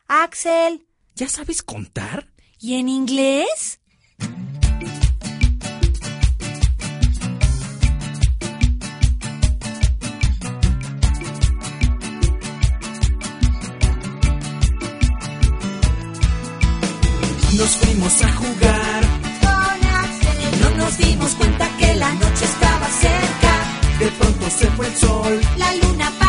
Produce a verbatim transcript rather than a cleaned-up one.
Axel, ¿ya sabes contar? ¿y en inglés? Nos fuimos a jugar Con Axel y no nos dimos cuenta que la noche estaba cerca. De pronto se fue el sol. la luna